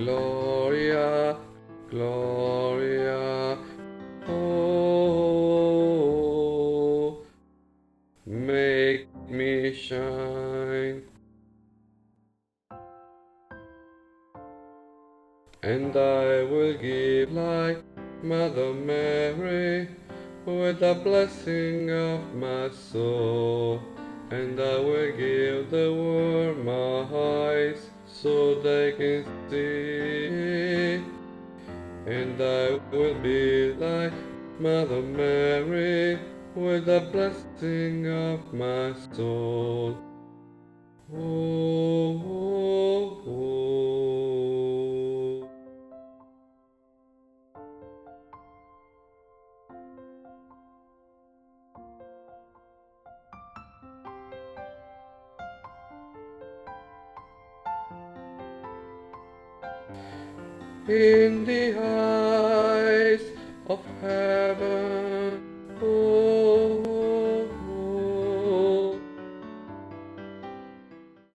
Gloria, Gloria, oh, make me shine. And I will give like Mother Mary with the blessing of my soul. And I will give the world my eyes so they can see. And I will be like Mother Mary with the blessing of my soul. Oh, oh, oh. In the eyes of heaven